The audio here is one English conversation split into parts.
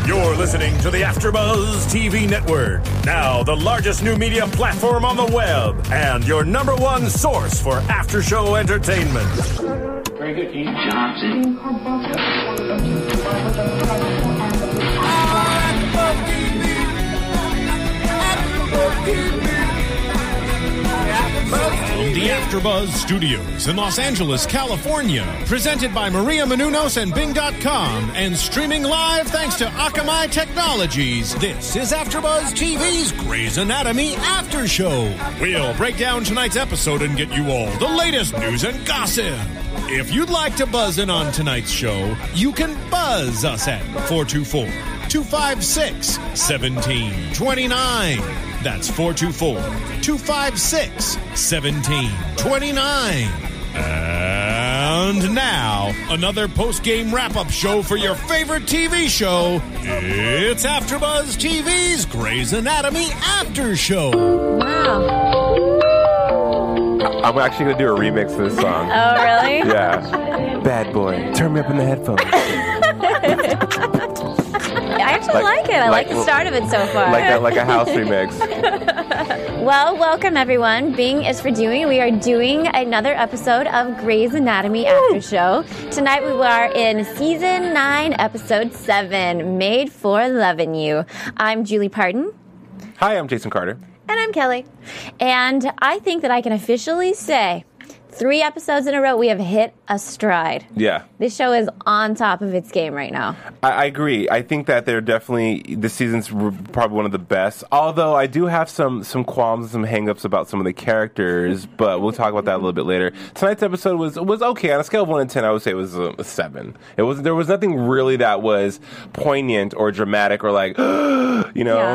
You're listening to the AfterBuzz TV Network, now the largest new media platform on the web, and your number one source for after-show entertainment. Very good, Dean Johnson. From the AfterBuzz Studios in Los Angeles, California, presented by Maria Menounos and Bing.com, and streaming live thanks to Akamai Technologies, this is AfterBuzz TV's Grey's Anatomy After Show. We'll break down tonight's episode and get you all the latest news and gossip. If you'd like to buzz in on tonight's show, you can buzz us at 424-256-1729. That's 424-256-1729. And now, another post-game wrap-up show for your favorite TV show. It's AfterBuzz TV's Grey's Anatomy After Show. Wow. I'm actually going to do a remix of this song. Oh, really? Yeah. Bad boy. Turn me up in the headphones. I actually like it. I like the start of it so far. Like a house remix. Well, welcome everyone. Bing is for doing. We are doing another episode of Grey's Anatomy After Show. Tonight we are in Season 9, Episode 7, Made for Lovin' You. I'm Julie Parton. Hi, I'm Jason Carter. And I'm Kelly. And I think that I can officially say 3 episodes in a row, we have hit a stride. Yeah. This show is on top of its game right now. I agree. I think that they're definitely, this season's probably one of the best. Although I do have some qualms and some hang-ups about some of the characters, but we'll talk about that a little bit later. Tonight's episode was okay. On a scale of 1 to 10, I would say it was a 7. There was nothing really that was poignant or dramatic or like, no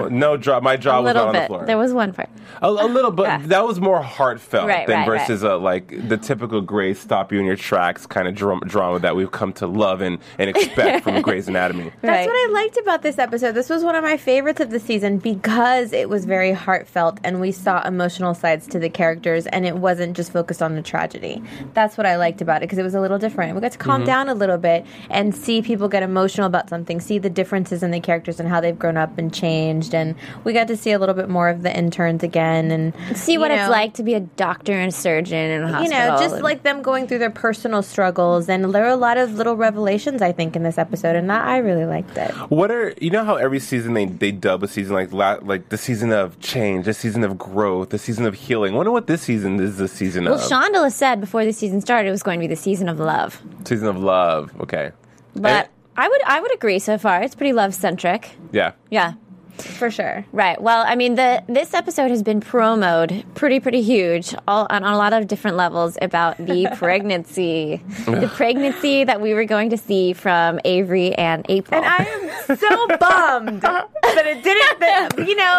my jaw was not on the floor. There was one part. A little, but that was more heartfelt than versus right. The typical Grey's stop you in your tracks kind of drama that we've come to love and expect from Grey's Anatomy. That's what I liked about this episode. This was one of my favorites of the season because it was very heartfelt and we saw emotional sides to the characters and it wasn't just focused on the tragedy. That's what I liked about it because it was a little different. We got to calm down a little bit and see people get emotional about something, see the differences in the characters and how they've grown up and changed, and we got to see a little bit more of the interns again and see what it's like to be a doctor and a surgeon in a hospital. Just like them going through their personal struggles, and there are a lot of little revelations, I think, in this episode, and I really liked it. How every season they dub a season like the season of change, the season of growth, the season of healing. I wonder what this season is the season of. Well, Shonda said before the season started it was going to be the season of love. Season of love, okay. But I would agree so far. It's pretty love-centric. Yeah. Yeah. For sure. Right. Well, I mean, this episode has been promoted pretty huge on a lot of different levels about the pregnancy. The pregnancy that we were going to see from Avery and April. And I am so bummed that it didn't, but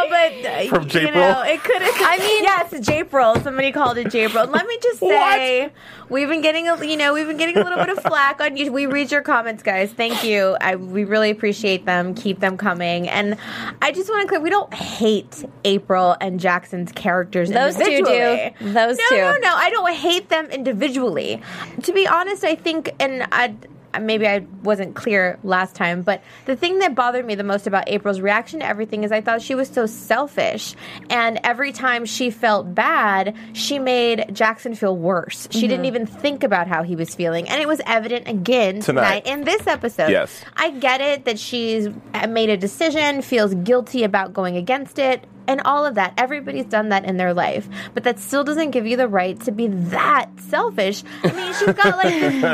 from J-April? It could have, yes, J-April. Somebody called it J-April. Let me just say, we've been getting a little bit of flack on you. We read your comments, guys. Thank you. We really appreciate them. Keep them coming. And I just want to clear, we don't hate April and Jackson's characters individually. Those two. No, I don't hate them individually. To be honest, I think, and maybe I wasn't clear last time, but the thing that bothered me the most about April's reaction to everything is I thought she was so selfish, and every time she felt bad, she made Jackson feel worse. She didn't even think about how he was feeling, and it was evident again tonight in this episode. Yes. I get it that she's made a decision, feels guilty about going against it, and all of that. Everybody's done that in their life. But that still doesn't give you the right to be that selfish. I mean, she's got like this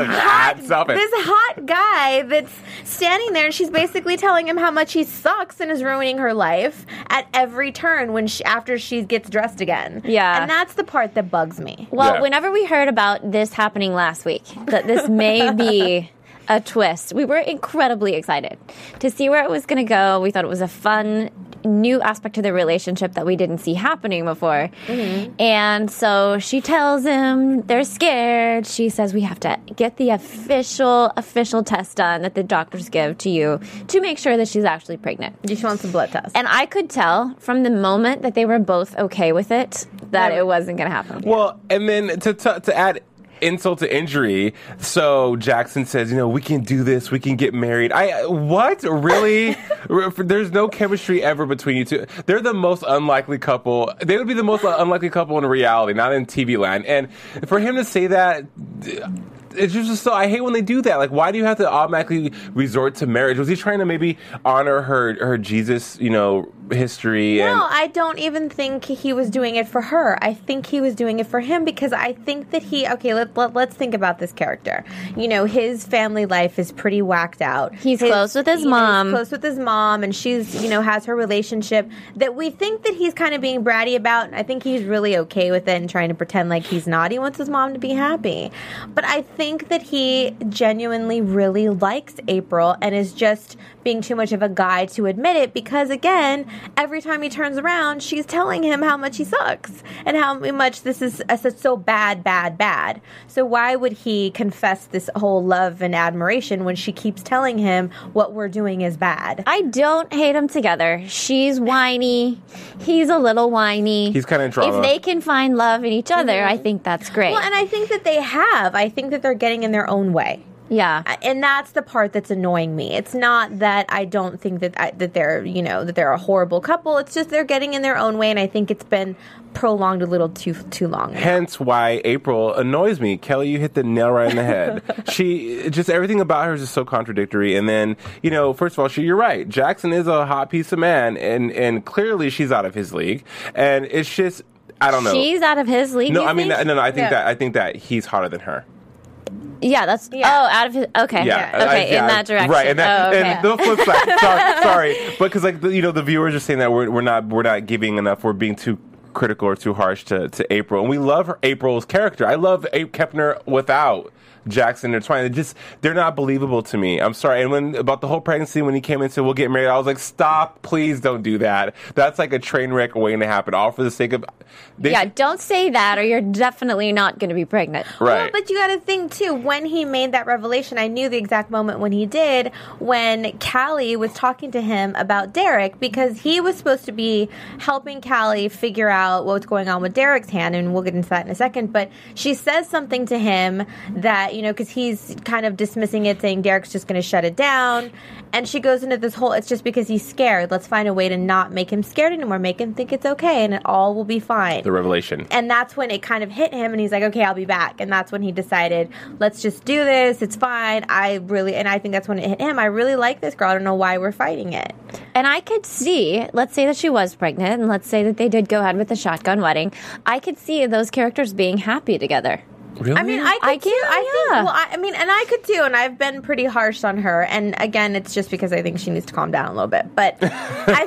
hot guy that's standing there and she's basically telling him how much he sucks and is ruining her life at every turn after she gets dressed again. Yeah. And that's the part that bugs me. Well, whenever we heard about this happening last week, that this may be a twist, we were incredibly excited to see where it was going to go. We thought it was a fun new aspect to the relationship that we didn't see happening before. And so she tells him they're scared. She says we have to get the official test done that the doctors give to you to make sure that she's actually pregnant. She wants a blood test. And I could tell from the moment that they were both okay with it that it wasn't going to happen. Well, and then to add insult to injury, so Jackson says, we can do this, we can get married. What? Really? There's no chemistry ever between you two. They're the most unlikely couple. They would be the most unlikely couple in reality, not in TV land. And for him to say that, it's just so, I hate when they do that. Like, why do you have to automatically resort to marriage? Was he trying to maybe honor her Jesus, history? No, I don't even think he was doing it for her. I think he was doing it for him because I think that let's think about this character. His family life is pretty whacked out. He's close with his mom. He's close with his mom, and she's, has her relationship that we think that he's kind of being bratty about, and I think he's really okay with it and trying to pretend like he's not. He wants his mom to be happy. But I think that he genuinely really likes April and is just being too much of a guy to admit it because, again, every time he turns around, she's telling him how much he sucks and how much this is so bad, bad, bad. So why would he confess this whole love and admiration when she keeps telling him what we're doing is bad? I don't hate them together. She's whiny. He's a little whiny. He's kind of drama. If they can find love in each other, I think that's great. Well, and I think that they have. I think that they're getting in their own way. Yeah. And that's the part that's annoying me. It's not that I don't think that they're, that they're a horrible couple. It's just they're getting in their own way, and I think it's been prolonged a little too long. Hence why April annoys me. Kelly, you hit the nail right in the head. Everything about her is just so contradictory. And then, first of all, you're right. Jackson is a hot piece of man, and clearly she's out of his league. And it's just, I don't know. She's out of his league. No, I mean, I think that he's hotter than her. Yeah, that's out of his. Okay, in that direction, right? And the flip side. sorry, but because the viewers are saying that we're not giving enough. We're being too critical or too harsh to April, and we love April's character. I love Abe Kepner without Jackson. They're not believable to me. I'm sorry. And about the whole pregnancy, when he came in and said, we'll get married, I was like, stop, please don't do that. That's like a train wreck waiting to happen, all for the sake of... don't say that or you're definitely not going to be pregnant. Right. Well, but you got to think, too, when he made that revelation, I knew the exact moment when he did, when Callie was talking to him about Derek, because he was supposed to be helping Callie figure out what's going on with Derek's hand, and we'll get into that in a second, but she says something to him that, because he's kind of dismissing it, saying Derek's just going to shut it down. And she goes into this whole, it's just because he's scared. Let's find a way to not make him scared anymore. Make him think it's okay and it all will be fine. The revelation. And that's when it kind of hit him and he's like, okay, I'll be back. And that's when he decided, let's just do this. It's fine. And I think that's when it hit him. I really like this girl. I don't know why we're fighting it. And I could see, let's say that she was pregnant and let's say that they did go ahead with the shotgun wedding. I could see those characters being happy together. Really? I mean, I could too. And I could too. And I've been pretty harsh on her. And again, it's just because I think she needs to calm down a little bit. But I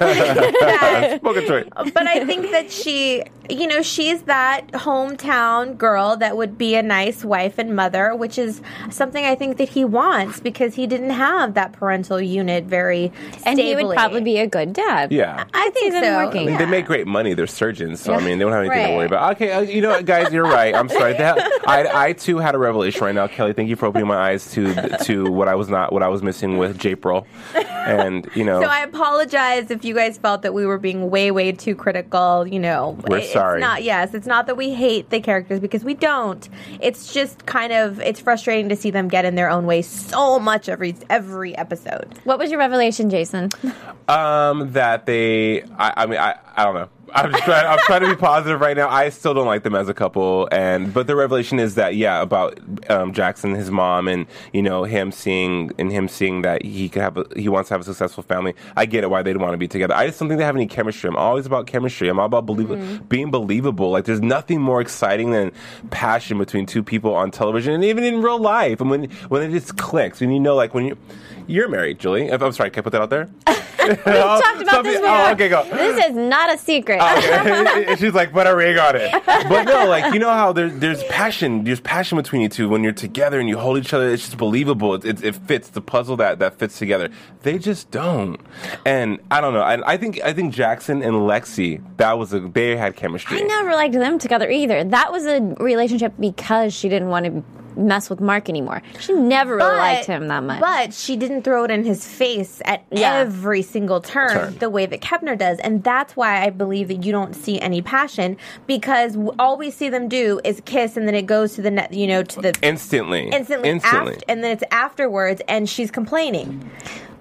think that she, she's that hometown girl that would be a nice wife and mother, which is something I think that he wants because he didn't have that parental unit very stably. And he would probably be a good dad. Yeah. I think so. Working. I mean, they make great money. They're surgeons. So, I mean, they don't have anything to worry about. Okay, you know what, guys, you're right. I'm sorry. I too had a revelation right now, Kelly. Thank you for opening my eyes to what I was missing with Japril, and So I apologize if you guys felt that we were being way too critical. We're sorry. It's not that we hate the characters because we don't. It's just it's frustrating to see them get in their own way so much every episode. What was your revelation, Jason? That they. I don't know. I'm trying to be positive right now. I still don't like them as a couple, but the revelation is that about Jackson, his mom, and him seeing that he wants to have a successful family. I get it why they'd want to be together. I just don't think they have any chemistry. I'm always about chemistry. I'm all about being believable. Like there's nothing more exciting than passion between two people on television and even in real life. And when it just clicks, and when you're married, Julie. I'm sorry, can I put that out there? We've talked about this before. Oh, okay, go. This is not a secret. Okay. She's like, put a ring on it. But no, how there's passion. There's passion between you two when you're together and you hold each other. It's just believable. It fits the puzzle that fits together. They just don't. And I don't know. I think Jackson and Lexi, they had chemistry. I never liked them together either. That was a relationship because she didn't want to mess with Mark anymore. She never really liked him that much. But she didn't throw it in his face at every single turn the way that Kepner does. And that's why I believe that you don't see any passion because all we see them do is kiss and then it goes to the Instantly. and then it's afterwards and she's complaining.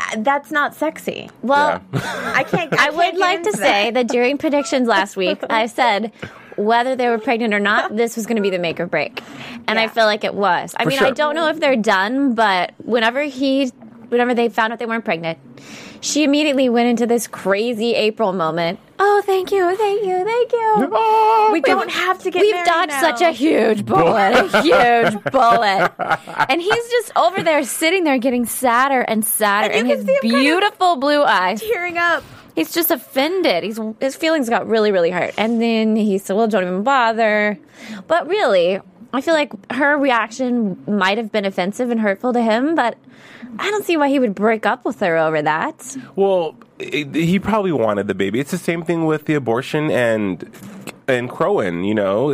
that's not sexy. Well, I can't. I would can't like get to into say that. that during predictions last week, I said whether they were pregnant or not, this was going to be the make or break. And I Yeah. feel like it was. I mean, sure. I don't know if they're done, but whenever they found out they weren't pregnant, she immediately went into this crazy April moment. Oh, thank you, thank you, thank you. Oh, We don't have to get We've married dodged now. such a huge bullet, a huge bullet. And he's just over there sitting there getting sadder and sadder, And and you his can see him kind of beautiful blue eyes. tearing up. He's just offended. His feelings got really, really hurt. And then he said, well, don't even bother. But really, I feel like her reaction might have been offensive and hurtful to him, but I don't see why he would break up with her over that. Well, he probably wanted the baby. It's the same thing with the abortion and Crowan. You know,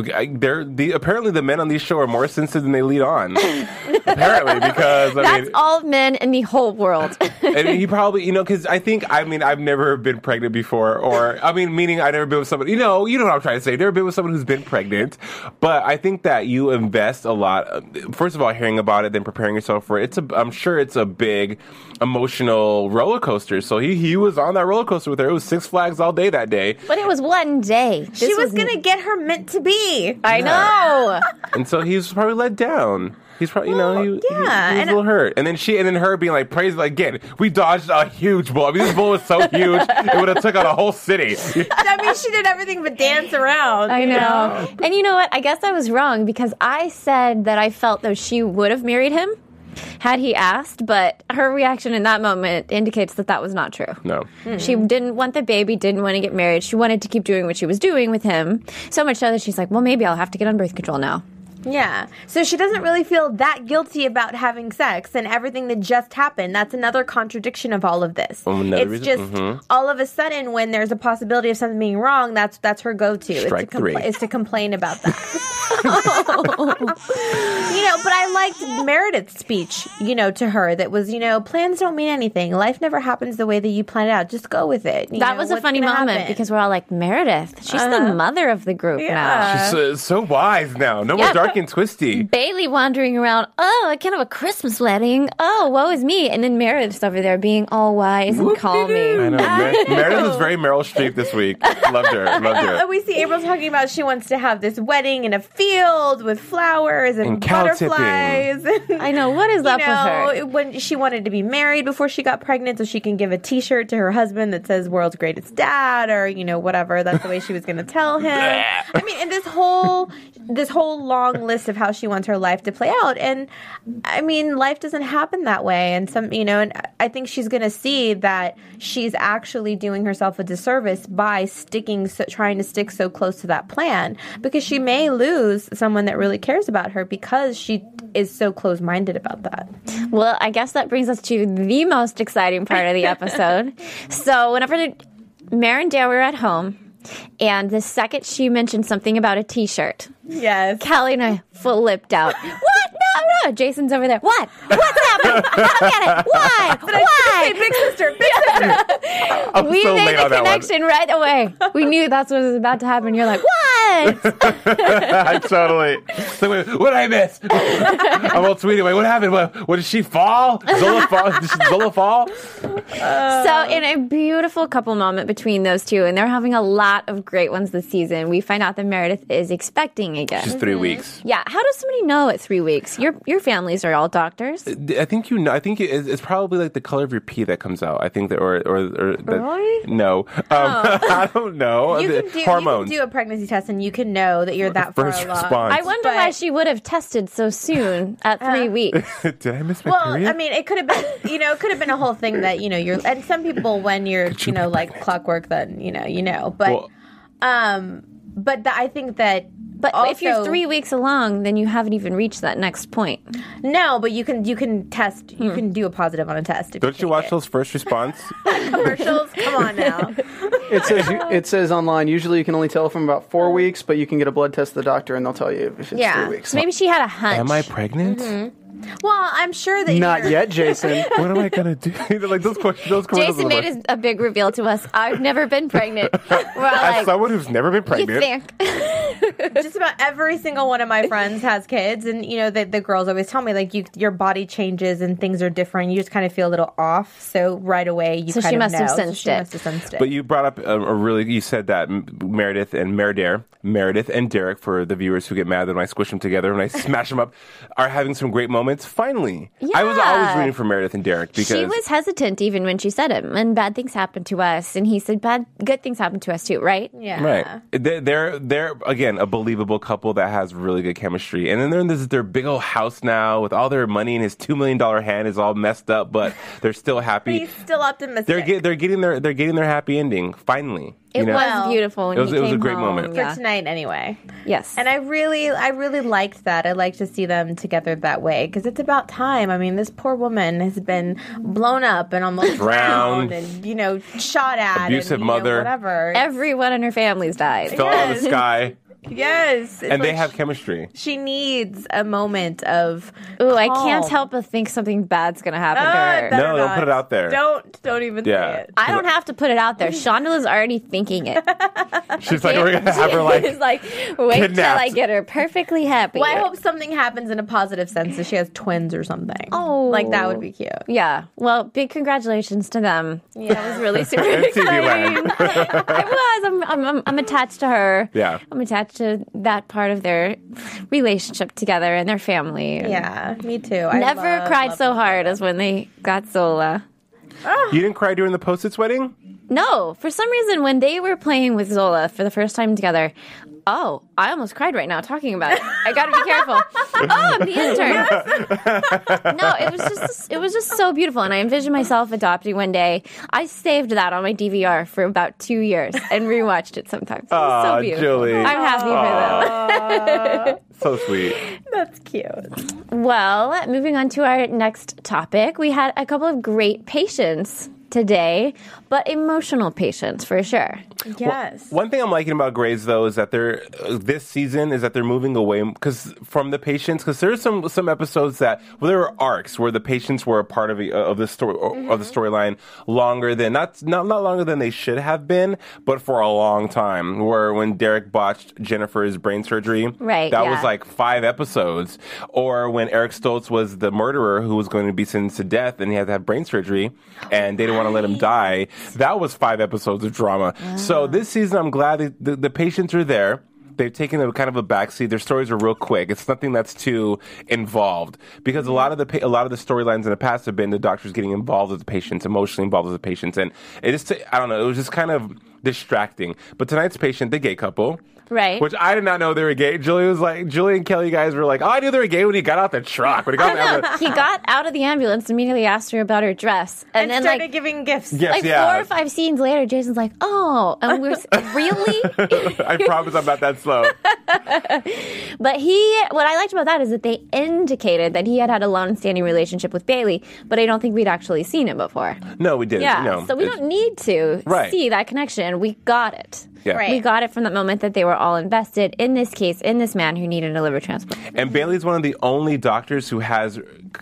apparently the men on these show are more sensitive than they lead on. Apparently, because That's all men in the whole world. and he probably, because I've never been pregnant before, meaning I've never been with somebody, you know what I'm trying to say. Never been with someone who's been pregnant, but I think that you invest a lot. First of all, hearing about it, then preparing yourself for it. I'm sure it's a big emotional roller coaster. So he was on that roller coaster with her. It was Six Flags all day that day, But it was one day. She was going to get her meant to be. I know. and so he was probably let down. He's probably, he was yeah, a little hurt. And then her being like, praise, like, again, we dodged a huge bull. I mean, this bull was so huge, it would have took out a whole city. I mean, she did everything but dance around. I you know. And you know what? I guess I was wrong because I said that I felt that she would have married him had he asked, but her reaction in that moment indicates that that was not true. No. She didn't want the baby, didn't want to get married. She wanted to keep doing what she was doing with him. So much so that she's like, well, maybe I'll have to get on birth control now. Yeah. So she doesn't really feel that guilty about having sex and everything that just happened. That's another contradiction of all of this. Another It's reason- just all of a sudden when there's a possibility of something being wrong, that's her go-to. Strike three. Is to complain about that. But I liked Meredith's speech, to her that was, plans don't mean anything. Life never happens the way that you plan it out. Just go with it. That was a funny moment because we're all like, Meredith, she's the mother of the group now. She's so wise now. No more Yeah. dark and twisty. Bailey wandering around, oh, I can't have a Christmas wedding. Oh, woe is me. And then Meredith's over there being all wise and calming. I know. Meredith was very Meryl Streep this week. Loved her. And we see April talking about she wants to have this wedding in a field with flowers and cow butterflies. I know. What is up with her? When she wanted to be married before she got pregnant so she can give a T-shirt to her husband that says world's greatest dad or, whatever. That's the way she was going to tell him. I mean, and this whole long list of how she wants her life to play out. And I mean, life doesn't happen that way. And and I think she's going to see that she's actually doing herself a disservice by trying to stick so close to that plan because she may lose someone that really cares about her because she is so close-minded about that. Well, I guess that brings us to the most exciting part of the episode. So whenever Mare and Dale were at home, and the second she mentioned something about a T-shirt, Yes. Callie and I flipped out. What? No. Jason's over there. What? What's happening? I don't get it. Why? Why? Big sister, big sister. We so made late the on that one. connection right away. We knew that's what was about to happen. You're like, what? I totally. So wait, what did I miss? I'm all tweeting. Wait, what happened? What did she fall? Zola fall? Did Zola fall? So in a beautiful couple moment between those two, and they're having a lot of great ones this season, we find out that Meredith is expecting again. Just 3 weeks. Yeah, how does somebody know at 3 weeks? Your families are all doctors. I think you know. I think it's probably like the color of your pee that comes out. I think that, or that, Really? no. I don't know. You The can hormones. do a pregnancy test and you can know that you're that far First along. response. I wonder But- why she would have tested so soon at 3 weeks. Did I miss my Well, period? I mean, it could have been, it could have been a whole thing that, you're, and some people when you're, like clockwork, then, but, Well- I think that, But also, if you're 3 weeks along, then you haven't even reached that next point. no, but you can test, you can do a positive on a test. If Don't you take watch it. those first response? commercials? Come on now. It says online, usually you can only tell from about 4 weeks, but you can get a blood test at the doctor and they'll tell you if it's 3 weeks. So maybe she had a hunch. Am I pregnant? Well, I'm sure that Not yet, Jason. What am I gonna do? Like those questions, those commercials. Jason are made like, a big reveal to us. I've never been pregnant. We're all as like, someone who's never been you pregnant, think? just about every single one of my friends has kids, and the girls always tell me like your body changes and things are different. You just kind of feel a little off, so right away you So kind she of must have know. sensed She it. must have sensed it. But you brought up you said that Meredith and Derek, for the viewers who get mad when I squish them together, when I smash them up, are having some great moments. Finally. I was always Yeah. rooting for Meredith and Derek because She was hesitant even when she said it, and bad things happen to us. And he said, good things happen to us too, right? yeah, right. They're again a believable couple that has really good chemistry. And then they're in their big old house now with all their money, and his $2 million hand is all messed up, but they're still happy. He's still optimistic. They're getting their happy ending finally. It was beautiful when It was he a came great home. moment. for Yeah. tonight anyway. Yes. And I really liked that. I like to see them together that way because it's about time. I mean, this poor woman has been blown up and almost Drowned. drowned and shot at, Abusive and, mother. whatever. Everyone in her family's died. Fell out of the sky, Yes, and they have chemistry. She needs a moment of. Ooh, I can't calm. help but think something bad's going to happen to her. better No, don't not. put it out there. Don't even Yeah. say it. I don't have to put it out there. Shonda's already thinking it. She's like, we're gonna have her It's like wait till kidnapped. I get her perfectly happy. Well, I hope something happens in a positive sense that she has twins or something. Oh. Like that would be cute. Yeah. Well, big congratulations to them. Yeah. That was really super In TV exciting. land. I was. I'm attached to her. Yeah. I'm attached to that part of their relationship together and their family. And Yeah, me too. I Never cried love so hard as when they got Zola. You didn't cry during the Post-its wedding? No, for some reason, when they were playing with Zola for the first time together, I almost cried right now talking about it. I got to be careful. Oh, I'm the intern. No, it was just so beautiful, and I envisioned myself adopting one day. I saved that on my DVR for about 2 years and rewatched it sometimes. It was so Aw, beautiful. Julie. I'm happy for them. So sweet. That's cute. Well, moving on to our next topic, we had a couple of great patients today, but emotional patients for sure. Yes. One thing I'm liking about Grey's though is that this season is that they're moving away from the patients, because there's some episodes that there were arcs where the patients were a part of the story of the storyline longer than not longer than they should have been, but for a long time. Where when Derek botched Jennifer's brain surgery, Right, that yeah. was like 5 episodes. Or when Eric Stoltz was the murderer who was going to be sentenced to death and he had to have brain surgery, and they didn't want to let him die. That was 5 episodes of drama. So this season, I'm glad the patients are there. They've taken a kind of a backseat. Their stories are real quick. It's nothing that's too involved, because a lot of the storylines in the past have been the doctors getting involved with the patients, emotionally involved with the patients, and it was just kind of distracting. But tonight's patient, the gay couple. Right. Which I did not know they were gay. Julie and Kelly guys were like, oh, I knew they were gay when he got out the truck. When he got out the ambulance. He got out of the ambulance, immediately asked her about her dress, and then started like giving gifts. Yes, like yeah. 4 or 5 scenes later, Jason's like, "Oh," and we're really. I promise I'm not that slow. But what I liked about that is that they indicated that he had a long-standing relationship with Bailey, but I don't think we'd actually seen it before. No, we didn't. Yeah, No, so we don't need to Right. see that connection. We got it. Yeah. Right. We got it from the moment that they were all invested in this case, in this man who needed a liver transplant. And Bailey's one of the only doctors who has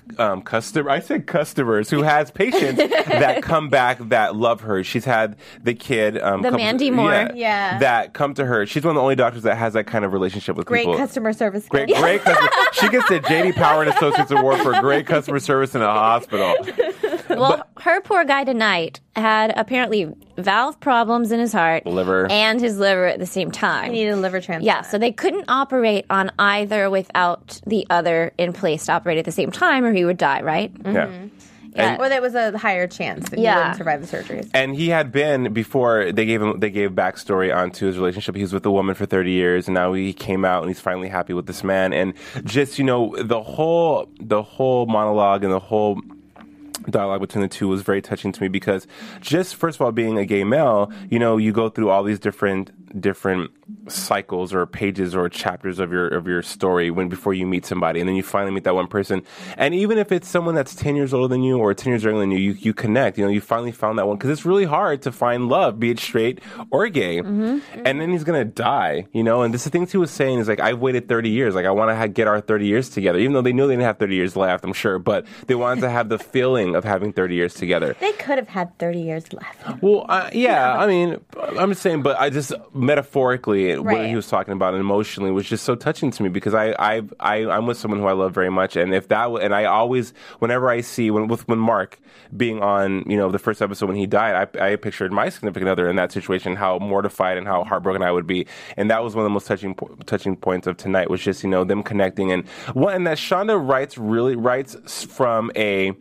customers who has patients that come back that love her. She's had the kid, Mandy Moore. Yeah. that come to her. She's one of the only doctors that has that kind of relationship with Great people. customer service. Great, skills. great customer. She gets the J.D. Power and Associates Award for great customer service in a hospital. Well, her poor guy tonight had apparently valve problems in his heart, Liver. and his liver at the same time. He needed a liver transplant. Yeah, so they couldn't operate on either without the other in place to operate at the same time, or he would die, right? Yeah. Yeah. Or there was a higher chance that he Yeah. wouldn't survive the surgeries. And he had been, before they gave backstory onto his relationship. He was with a woman for 30 years, and now he came out and he's finally happy with this man. And just, the whole monologue and the whole dialogue between the two was very touching to me, because just first of all, being a gay male, you go through all these different cycles or pages or chapters of your story before you meet somebody, and then you finally meet that one person. And even if it's someone that's 10 years older than you or 10 years younger than you connect. You know, you finally found that one, because it's really hard to find love, be it straight or gay. And then he's gonna die. You know, and this is the things he was saying is like, I've waited 30 years. Like, I want to get our 30 years together, even though they knew they didn't have 30 years left, I'm sure, but they wanted to have the feeling of having 30 years together. They could have had 30 years left. Well, yeah, I mean, I'm just saying, but I just metaphorically, what Right. he was talking about and emotionally was just so touching to me, because I'm with someone who I love very much, and if that, and I always, whenever I see when Mark being on, you know, the first episode when he died, I pictured my significant other in that situation, how mortified and how heartbroken I would be, and that was one of the most touching points of tonight, was just, you know, them connecting, and that Shonda writes from a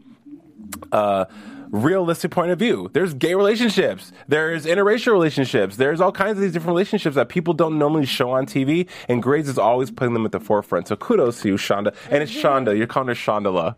realistic point of view. There's gay relationships, there's interracial relationships, there's all kinds of these different relationships that people don't normally show on TV, and Grey's is always putting them at the forefront. So kudos to you, Shonda. And it's Shonda. You're calling her Shondala.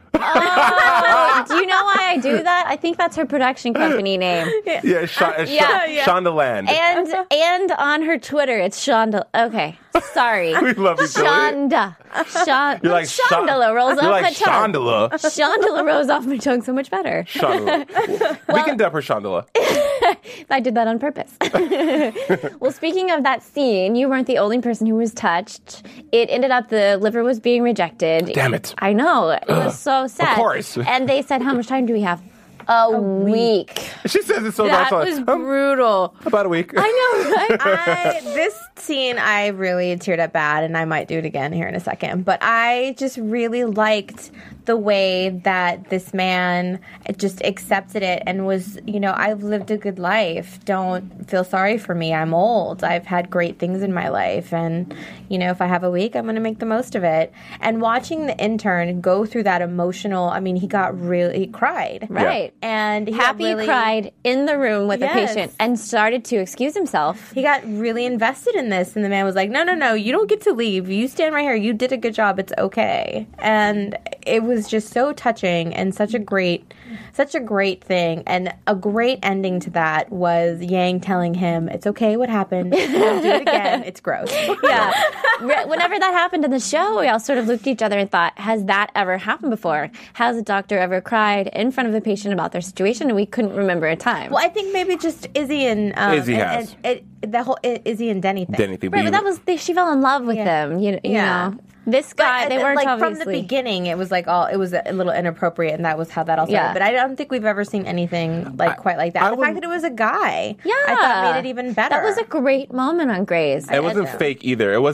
Oh, do you know why I do that? I think that's her production company name. Yeah, Shondaland. And on her Twitter, it's Shonda. Okay, sorry. We love you, Julie. Shonda. You're like Shondala rolls You're off like my tongue. Shondala. Shondala rolls off my tongue so much better. Shondala. We can dub her Shondala. I did that on purpose. Well, speaking of that scene, you weren't the only person who was touched. It ended up the liver was being rejected. Damn it. I know. It was so sad. Of course. And they said, how much time do we have? A week. She says it so That much. was brutal. About a week. I know, right? This scene, I really teared up bad, and I might do it again here in a second. But I just really liked the way that this man just accepted it and was, you know, I've lived a good life. Don't feel sorry for me. I'm old. I've had great things in my life. And, you know, if I have a week, I'm going to make the most of it. And watching the intern go through that emotional, I mean, he cried. Right. And he Happy cried in the room with the Yes. patient and started to excuse himself. He got really invested in this, and the man was like, no, you don't get to leave. You stand right here. You did a good job. It's okay. And it was just so touching and such a great thing. And a great ending to that was Yang telling him, it's okay what happened. Don't do it again. It's gross. Yeah. Whenever that happened in the show, we all sort of looked at each other and thought, has that ever happened before? Has a doctor ever cried in front of the patient about their situation? And we couldn't remember a time. Well, I think maybe just Izzy and Izzy has. the whole Izzy and Denny thing. Denny thing. Right, but that was, she fell in love with them. You know. This guy, they weren't like obviously. from the beginning. It was like it was a little inappropriate, and that was how that all started. Yeah. But I don't think we've ever seen anything like quite like that. The fact that it was a guy, Yeah. I thought made it even better. That was a great moment on Grey's. It wasn't fake either. It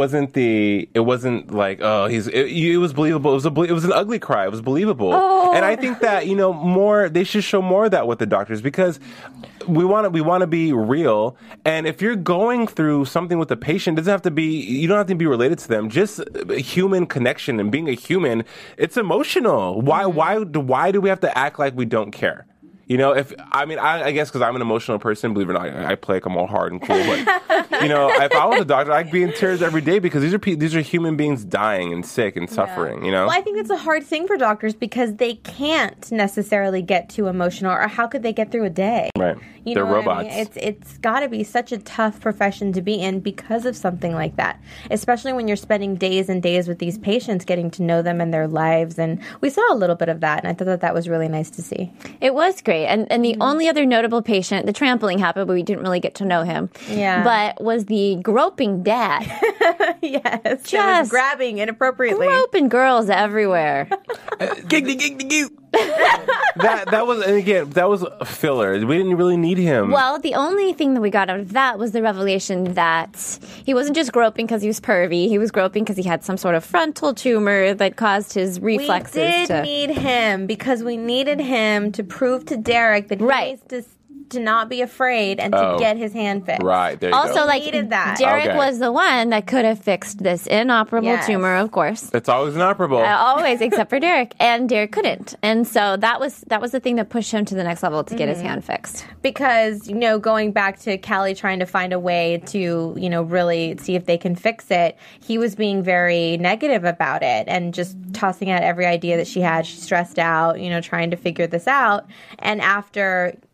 wasn't like, oh, it was believable. It was an ugly cry. It was believable. Oh. And I think that, you know, they should show more of that with the doctors, because we want to be real. And if you're going through something with a patient, you don't have to be related to them. Just a human connection and being a human, it's emotional. Why do we have to act like we don't care? You know, I guess because I'm an emotional person, believe it or not, I play like I'm all hard and cool. But you know, if I was a doctor, I'd be in tears every day, because these are human beings dying and sick and suffering. You know, Well, I think that's a hard thing for doctors, because they can't necessarily get too emotional, or how could they get through a day? right? You They're know what robots. I mean? It's got to be such a tough profession to be in because of something like that, especially when you're spending days and days with these patients, getting to know them and their lives. And we saw a little bit of that, and I thought that was really nice to see. It was great. And the only other notable patient, the trampling happened, but we didn't really get to know him. Yeah. But was the groping dad. Yes, it was Just grabbing inappropriately. Groping girls everywhere. that was, and again, that was a filler. We didn't really need him. Well, the only thing that we got out of that was the revelation that he wasn't just groping because he was pervy. He was groping because he had some sort of frontal tumor that caused his reflexes We did to... need him, because we needed him to prove to Derek that he Right. needs to not be afraid and to Oh. get his hand fixed. Right, there you Also, go. like, Needed that. Derek Okay. was the one that could have fixed this inoperable Yes. tumor, of course. It's always inoperable. Always, except for Derek. And Derek couldn't. And so that was the thing that pushed him to the next level to get his hand fixed. Because, you know, going back to Callie trying to find a way to, you know, really see if they can fix it, he was being very negative about it and just tossing out every idea that she had. She's stressed out, you know, trying to figure this out. And after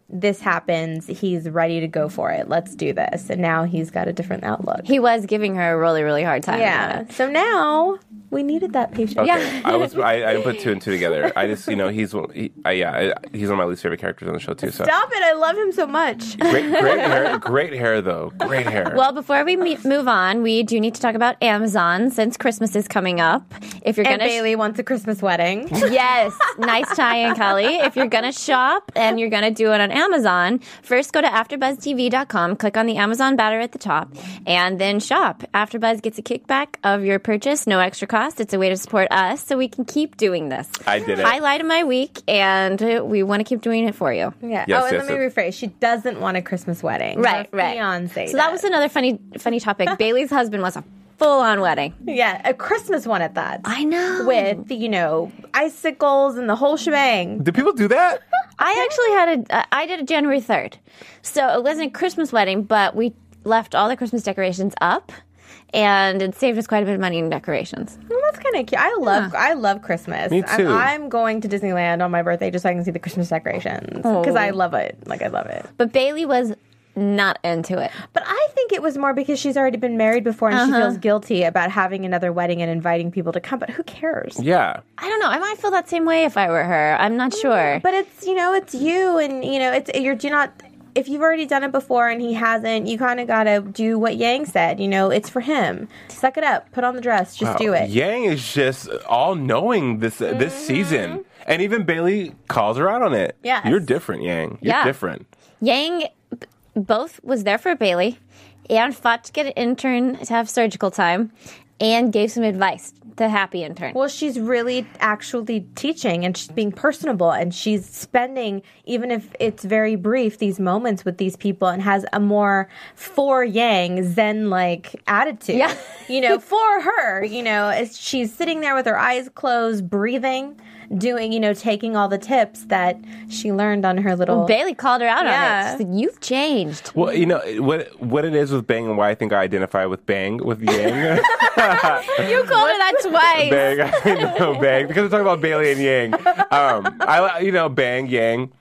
this happens, he's ready to go for it. Let's do this. And now he's got a different outlook. He was giving her a really, really hard time. Yeah. So now we needed that patience. Okay. Yeah. I didn't put two and two together. I just, he's one of my least favorite characters on the show too. So Stop it. I love him so much. great hair though. Great hair. Well, before we move on, we do need to talk about Amazon since Christmas is coming up. If you're And gonna Bailey wants a Christmas wedding. Yes, nice tie-in, Kelly. If you're going to shop and you're going to do it on Amazon, first go to AfterBuzzTV.com, click on the Amazon banner at the top, and then shop. AfterBuzz gets a kickback of your purchase, no extra cost. It's a way to support us so we can keep doing this. I did it. Highlight of my week, and we want to keep doing it for you. Yeah. Yes, and yes, let me rephrase. She doesn't want a Christmas wedding. Right, Her right. fiance. So that was another funny topic. Bailey's husband was a full-on wedding. Yeah, a Christmas one at that. I know. With, icicles and the whole shebang. Do people do that? I actually I did a January 3rd. So it wasn't a Christmas wedding, but we left all the Christmas decorations up, and it saved us quite a bit of money in decorations. Well, that's kind of cute. I love Christmas. Me too. I'm going to Disneyland on my birthday just so I can see the Christmas decorations because I love it. I love it. But Bailey was not into it. But I think it was more because she's already been married before and she feels guilty about having another wedding and inviting people to come. But who cares? Yeah. I don't know. I might feel that same way if I were her. I'm not sure. But it's it's you, and if you've already done it before and he hasn't, you kind of got to do what Yang said. It's for him. Suck it up. Put on the dress. Just do it. Yang is just all knowing this season. And even Bailey calls her out on it. Yes. You're different, Yang. You're different. Yang both was there for Bailey and fought to get an intern to have surgical time and gave some advice to happy intern. Well, she's really actually teaching and she's being personable and she's spending, even if it's very brief, these moments with these people and has a more for Yang Zen-like attitude. Yeah. For her, she's sitting there with her eyes closed, breathing, doing, taking all the tips that she learned on her little... Bailey called her out on Yeah. it. She said, "You've changed." Well, what it is with Bang and why I think I identify with Bang, with Yang. You called her that twice. Bang, I know, Bang. Because we're talking about Bailey and Yang. Bang, Yang.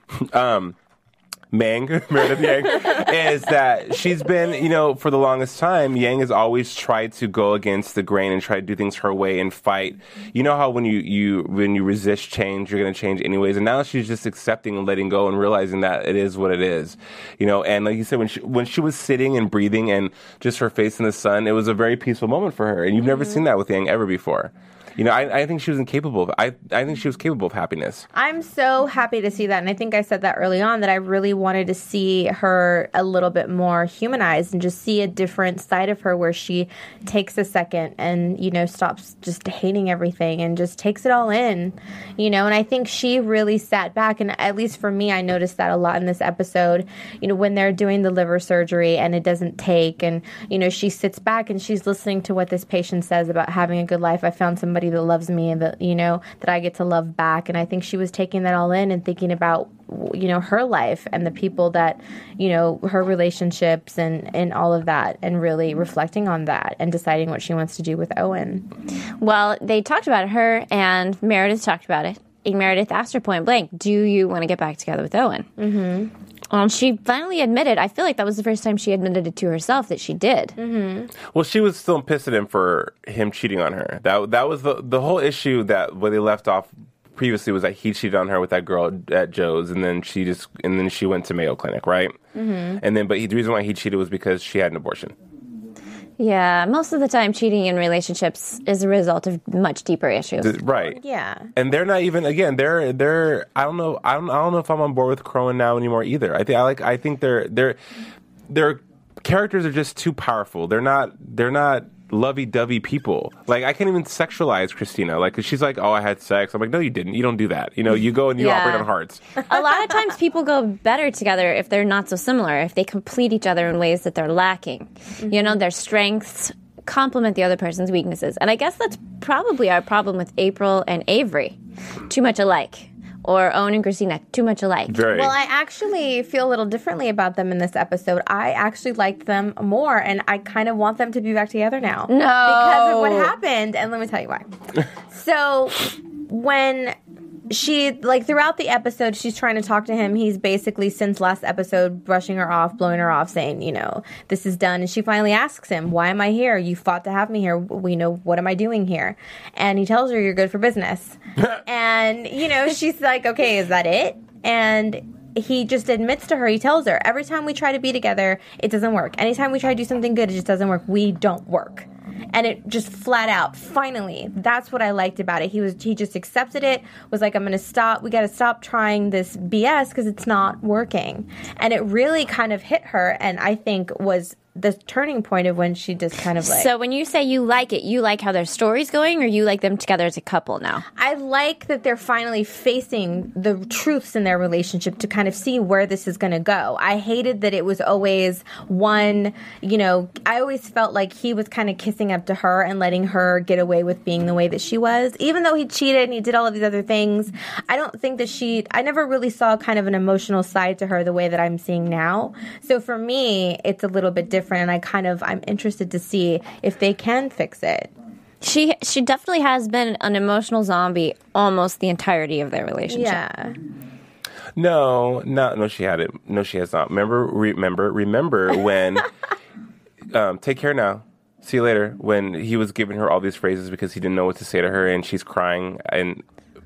Mang, Meredith Yang, is that she's been, for the longest time, Yang has always tried to go against the grain and try to do things her way and fight. You know how when you resist change, you're going to change anyways. And now she's just accepting and letting go and realizing that it is what it is. And like you said, when she was sitting and breathing and just her face in the sun, it was a very peaceful moment for her. And you've never seen that with Yang ever before. I think she was incapable. I think she was capable of happiness. I'm so happy to see that. And I think I said that early on that I really wanted to see her a little bit more humanized and just see a different side of her where she takes a second and, stops just hating everything and just takes it all in, and I think she really sat back. And at least for me, I noticed that a lot in this episode, when they're doing the liver surgery and it doesn't take and, she sits back and she's listening to what this patient says about having a good life. I found somebody that loves me and that that I get to love back, and I think she was taking that all in and thinking about her life and the people that her relationships and all of that, and really reflecting on that and deciding what she wants to do with Owen. Well, they talked about it. Her and Meredith talked about it. And Meredith asked her point blank, "Do you want to get back together with Owen?" Mm-hmm. She finally admitted, I feel like that was the first time she admitted it to herself that she did. Mm-hmm. Well, she was still pissed at him for him cheating on her. That was the whole issue that where they left off previously was that he cheated on her with that girl at Joe's, and then she went to Mayo Clinic, right? Mm-hmm. And then, but the reason why he cheated was because she had an abortion. Yeah, most of the time cheating in relationships is a result of much deeper issues. Right. Yeah. And they're not even, again, they're I don't know if I'm on board with Crowan now anymore either. I think their characters are just too powerful. They're not lovey-dovey people. Like, I can't even sexualize Christina. Like, 'cause she's like, "Oh, I had sex." I'm like, "No, you didn't. You don't do that. You go and you operate on hearts." A lot of times people go better together if they're not so similar, if they complete each other in ways that they're lacking. Mm-hmm. Their strengths complement the other person's weaknesses. And I guess that's probably our problem with April and Avery. Too much alike. Or Owen and Christina, too much alike. Very. Well, I actually feel a little differently about them in this episode. I actually liked them more, and I kind of want them to be back together now. No. Because of what happened, and let me tell you why. So, when she, like, throughout the episode, she's trying to talk to him. He's basically, since last episode, brushing her off, blowing her off, saying, you know, this is done. And she finally asks him, why am I here? You fought to have me here. We know, what am I doing here? And he tells her, you're good for business. And, you know, she's like, okay, is that it? And he just admits to her, he tells her, every time we try to be together, it doesn't work. Anytime we try to do something good, it just doesn't work. We don't work. And it just flat out, finally, that's what I liked about it. He just accepted it, was like, I'm going to stop. We got to stop trying this BS because it's not working. And it really kind of hit her, and I think was the turning point of when she just kind of like... So when you say you like it, you like how their story's going, or you like them together as a couple now? I like that they're finally facing the truths in their relationship to kind of see where this is going to go. I hated that it was always one, you know, I always felt like he was kind of kissing up to her and letting her get away with being the way that she was. Even though he cheated and he did all of these other things, I don't think that I never really saw kind of an emotional side to her the way that I'm seeing now. So for me, it's a little bit different, and I'm interested to see if they can fix it. She definitely has been an emotional zombie almost the entirety of their relationship. Yeah. No, she had it. No, she has not. Remember when take care now. See you later. When he was giving her all these phrases because he didn't know what to say to her, and she's crying, and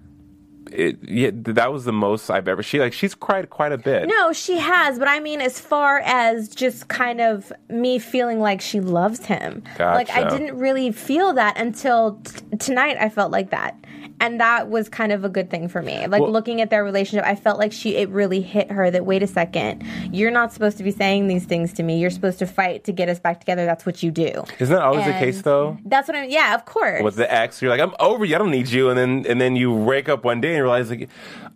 that was the most I've ever. She's cried quite a bit. No, she has, but I mean, as far as just kind of me feeling like she loves him, Gotcha. Like I didn't really feel that until tonight. I felt like that, and that was kind of a good thing for me. Like, looking at their relationship, I felt like it really hit her that, wait a second, you're not supposed to be saying these things to me. You're supposed to fight to get us back together. That's what you do. Isn't that always the case, though? That's what yeah, of course. With the ex, you're like, I'm over you. I don't need you. And then you wake up one day and realize, like,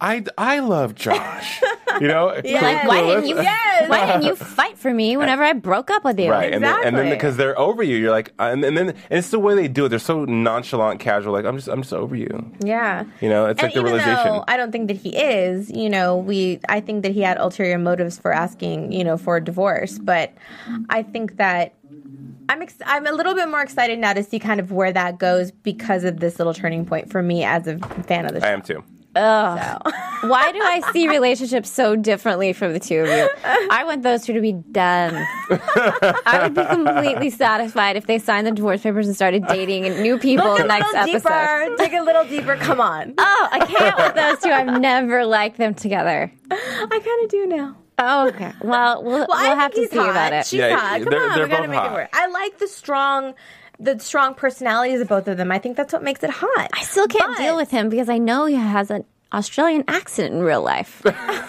I love Josh. You know? Yes. Like, why didn't you fight for me whenever I broke up with you? Right. Exactly. And then because they're over you, you're like, and it's the way they do it. They're so nonchalant, casual. Like, I'm just over you. Yeah. You know, it's like the realization. Though I don't think that he is, you know, I think that he had ulterior motives for asking, you know, for a divorce. But I think that I'm a little bit more excited now to see kind of where that goes because of this little turning point for me as a fan of the show. I am too. Ugh. Why do I see relationships so differently from the two of you? I want those two to be done. I would be completely satisfied if they signed the divorce papers and started dating new people next episode. Dig a little deeper. Come on. Oh, I can't with those two. I've never liked them together. I kind of do now. Oh, okay. Well, we'll have to see about it. She's hot. Come on, we gotta make it work. I like the strong personalities of both of them. I think that's what makes it hot. I still can't deal with him because I know he has an Australian accent in real life.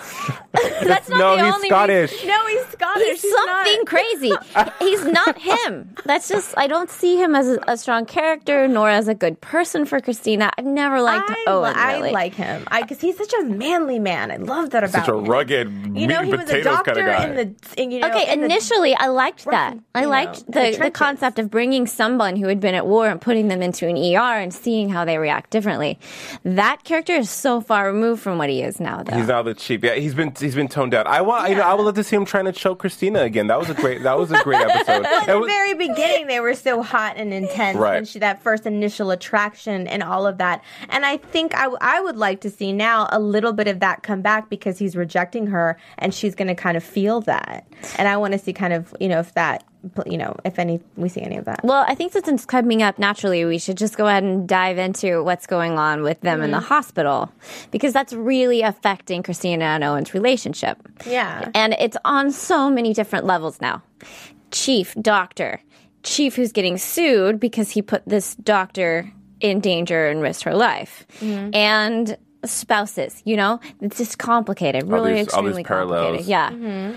That's not the he's only Scottish. reason. No, he's Scottish. He's something crazy. He's not him. That's just, I don't see him as a strong character nor as a good person for Christina. I've never liked Owen, really. I like him because he's such a manly man. I love that about him. Such a rugged, he was a doctor kind of guy. Okay, initially I liked that. I liked the concept of bringing someone who had been at war and putting them into an ER and seeing how they react differently. That character is so far removed from what he is now, though. He's now the chief. Yeah, he's been toned down. I would love to see him trying to choke Christina again. That was a great episode. At the very beginning, they were so hot and intense, right. And that first initial attraction and all of that. And I think I would like to see now a little bit of that come back because he's rejecting her, and she's going to kind of feel that. And I want to see kind of, you know, if that, you know, we see any of that. Well, I think since it's coming up naturally, we should just go ahead and dive into what's going on with them in the hospital, because that's really affecting Christina and Owen's relationship. Yeah. And it's on so many different levels now. Chief, doctor, chief who's getting sued because he put this doctor in danger and risked her life. And spouses, you know, it's just complicated, really extremely complicated. Yeah.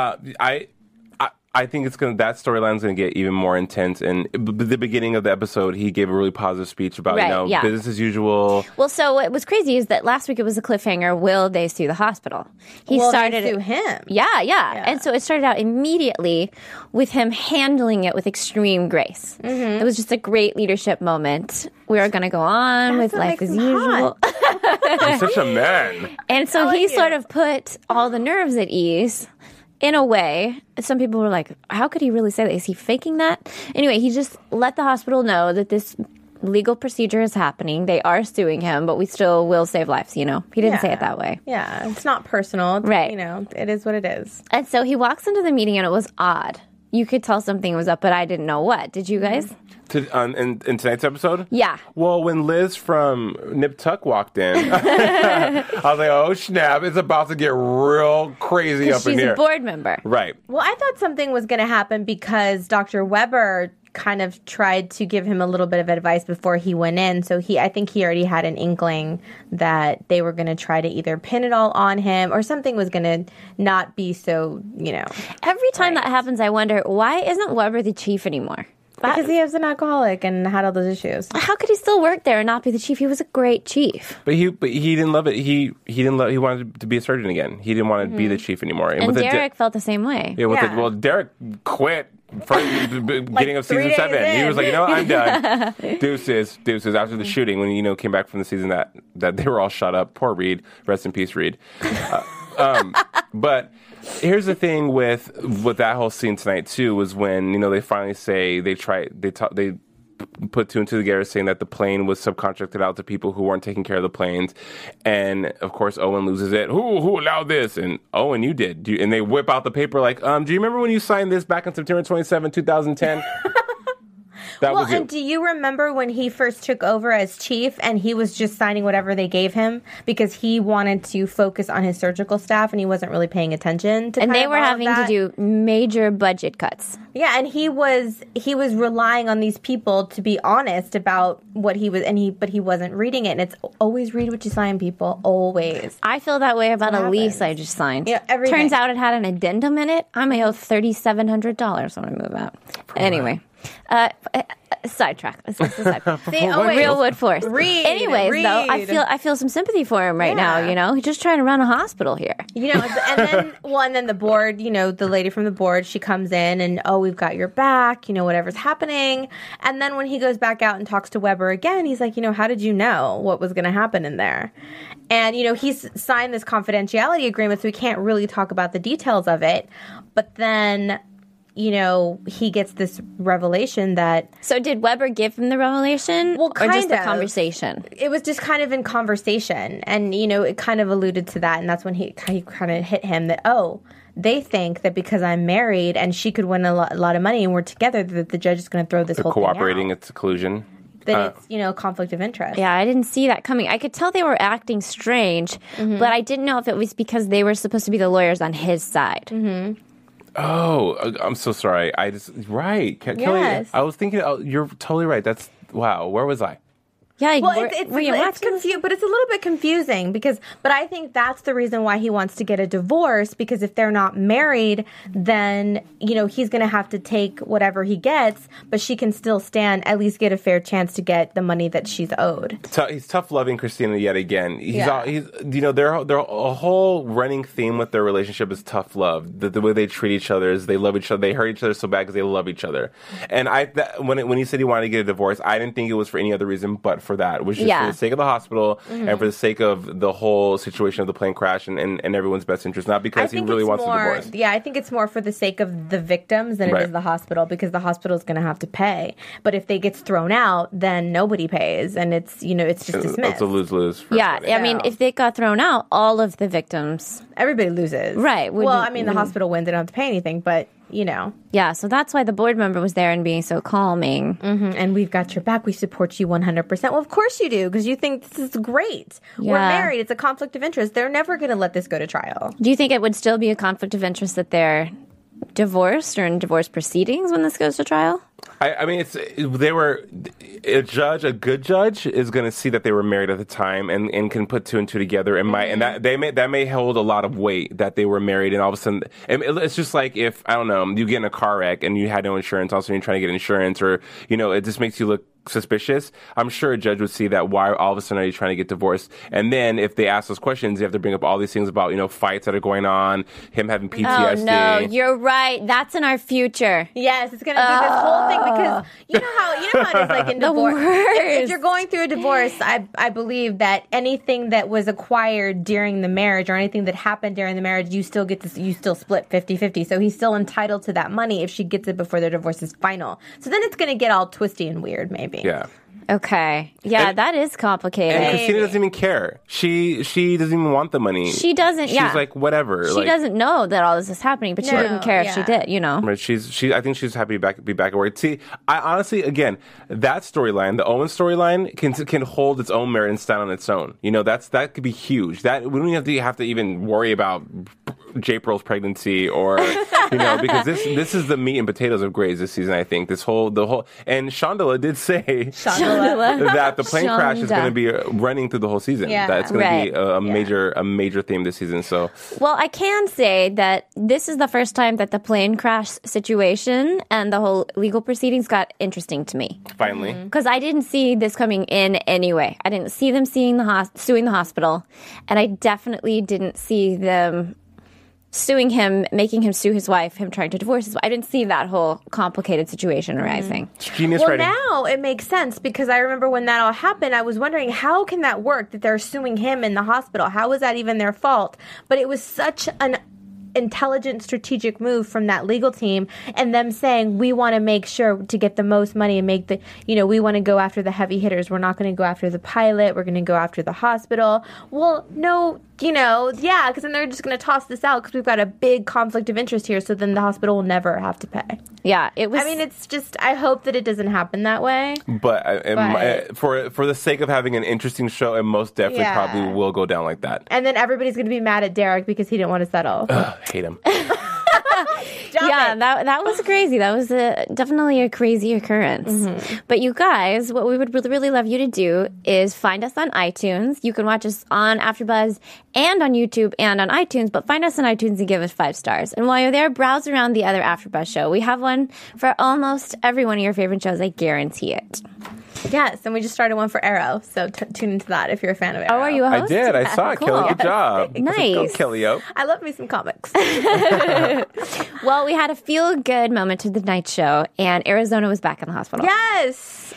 I think that storyline's going to get even more intense. And the beginning of the episode, he gave a really positive speech about, business as usual. Well, so what was crazy is that last week it was a cliffhanger. Will they sue the hospital? They sue him? Yeah. And so it started out immediately with him handling it with extreme grace. It was just a great leadership moment. We are going to go on with life as usual. He's such a man. And so he sort of put all the nerves at ease. In a way, some people were like, how could he really say that? Is he faking that? Anyway, he just let the hospital know that this legal procedure is happening. They are suing him, but we still will save lives, you know? He didn't say it that way. Yeah, it's not personal. It's, Right. You know, it is what it is. And so he walks into the meeting and it was odd. You could tell something was up, but I didn't know what. Did you guys? In tonight's episode? Yeah. Well, when Liz from Nip Tuck walked in, I was like, oh, snap. It's about to get real crazy up in She's here. a board member. Right. Well, I thought something was going to happen because Dr. Weber kind of tried to give him a little bit of advice before he went in. So I think he already had an inkling that they were going to try to either pin it all on him or something was going to not be so, you know. Every time that happens, I wonder, why isn't Weber the chief anymore? Because he was an alcoholic and had all those issues. How could he still work there and not be the chief? He was a great chief. But he didn't love it. He didn't love. He wanted to be a surgeon again. He didn't want to be the chief anymore. And Derek felt the same way. Well, Derek quit for beginning of 3 season days 7. He in. was like, you know what, I'm done. Deuces after the shooting when came back from the season that they were all shut up. Poor Reed. Rest in peace, Reed. But here's the thing with that whole scene tonight too was when they finally say they put two and two together saying that the plane was subcontracted out to people who weren't taking care of the planes, and of course Owen loses it. Who allowed this? And Owen, you did. And they whip out the paper like, do you remember when you signed this back on September 27, 2010? That was and do you remember when he first took over as chief and he was just signing whatever they gave him because he wanted to focus on his surgical staff and he wasn't really paying attention to And kind they of were all of having to that? do major budget cuts. Yeah, and he was relying on these people to be honest about what he was, but he wasn't reading it. And it's always read what you sign, people. Always. I feel that way about what a lease happens. I just signed. Yeah, everything. Turns out it had an addendum in it. I may owe $3,700 when I move out. Anyway. Sidetrack. Let's get to sidetrack. Real Wood Force. Anyways, though, I feel some sympathy for him right now. He's just trying to run a hospital here. And then the board, the lady from the board, she comes in and we've got your back, whatever's happening. And then when he goes back out and talks to Weber again, he's like, how did you know what was going to happen in there? And he's signed this confidentiality agreement, so we can't really talk about the details of it. But then he gets this revelation that... So did Weber give him the revelation? Well, or just the of. conversation? It was just kind of in conversation. And, it kind of alluded to that. And that's when he kind of hit him that, they think that because I'm married and she could win a lot of money and we're together, that the judge is going to throw this whole cooperating thing out. It's collusion. That it's, conflict of interest. Yeah, I didn't see that coming. I could tell they were acting strange, but I didn't know if it was because they were supposed to be the lawyers on his side. Mm-hmm. Oh, I'm so sorry. Right. Kelly, Yes. I was thinking, you're totally right. Wow. Where was I? Yeah, Well, it's confusing, but it's a little bit confusing but I think that's the reason why he wants to get a divorce, because if they're not married, then, he's going to have to take whatever he gets, but she can still at least get a fair chance to get the money that she's owed. He's tough loving Christina yet again. Their a whole running theme with their relationship is tough love. The way they treat each other is they love each other. They hurt each other so bad because they love each other. And when he said he wanted to get a divorce, I didn't think it was for any other reason but for that. It was just for the sake of the hospital and for the sake of the whole situation of the plane crash and everyone's best interest, not because he really wants a divorce. Yeah, I think it's more for the sake of the victims than it is the hospital, because the hospital is going to have to pay. But if they gets thrown out, then nobody pays, and it's just dismissed. It's a lose-lose. Yeah, I mean, if they got thrown out, all of the victims... Everybody loses. Right. The hospital wins, they don't have to pay anything, but... Yeah, so that's why the board member was there and being so calming. Mm-hmm. And we've got your back. We support you 100%. Well, of course you do, because you think this is great. Yeah. We're married. It's a conflict of interest. They're never going to let this go to trial. Do you think it would still be a conflict of interest that they're divorced or in divorce proceedings when this goes to trial? I mean, they were a good judge is going to see that they were married at the time and can put two and two together and that may hold a lot of weight that they were married, and all of a sudden it's just like if, I don't know, you get in a car wreck and you had no insurance, also you're trying to get insurance, or it just makes you look suspicious. I'm sure a judge would see that. Why all of a sudden are you trying to get divorced? And then if they ask those questions, you have to bring up all these things about fights that are going on, him having PTSD. Oh no, you're right. That's in our future. Yes, it's going to be this whole thing, because you know how it is like in divorce. If you're going through a divorce, I believe that anything that was acquired during the marriage or anything that happened during the marriage, you still split 50-50. So he's still entitled to that money if she gets it before their divorce is final. So then it's going to get all twisty and weird, maybe. Yeah. Okay. Yeah, And- that is complicated. And Christina doesn't even care. She doesn't even want the money. She doesn't, She's yeah. like, whatever. She like, doesn't know that all this is happening, but she No, wouldn't care if she yeah. did, you know? Right, I think she's happy to be back at work. See, I honestly, again, that storyline, the Owen storyline, can hold its own merit and stand on its own. You know, that could be huge. That we don't even have to even worry about J. Pearl's pregnancy or because this is the meat and potatoes of Grey's this season. I think the whole and Shonda did say that the plane crash is going to be running through the whole season. Yeah. That's going to be Right. a major theme this season. So Well, I can say that this is the first time that the plane crash situation and the whole legal proceedings got interesting to me. finally. Because I didn't see this coming in anyway. I didn't see them suing the hospital, and I definitely didn't see them suing him, making him sue his wife, him trying to divorce his wife. I didn't see that whole complicated situation arising. Genius Well, writing. now it makes sense because I remember when that all happened, I was wondering how can that work that they're suing him in the hospital? How is that even their fault? But it was such an intelligent strategic move from that legal team and them saying we want to make sure to get the most money and make the we want to go after the heavy hitters. We're not going to go after the pilot. We're going to go after the hospital. Well, no, because then they're just going to toss this out because we've got a big conflict of interest here, so then the hospital will never have to pay. Yeah, it was. I mean, it's just, I hope that it doesn't happen that way. But for the sake of having an interesting show, it most definitely Yeah. probably will go down like that. And then everybody's going to be mad at Derek because he didn't want to settle. Hate him. yeah, that was crazy. That was definitely a crazy occurrence. But you guys, what we would really, really love you to do is find us on iTunes. You can watch us on AfterBuzz and on YouTube and on iTunes, but find us on iTunes and give us 5 stars. And while you're there, browse around the other AfterBuzz show. We have one for almost every one of your favorite shows. I guarantee it. Yes, and we just started one for Arrow, so tune into that if you're a fan of Arrow. Oh, are you a I host? did. I saw it. Cool. Kelly, good job. Nice. Go, Kelly-o. I love me some comics. Well, we had a feel-good moment to the night show, and Arizona was back in the hospital. Yes.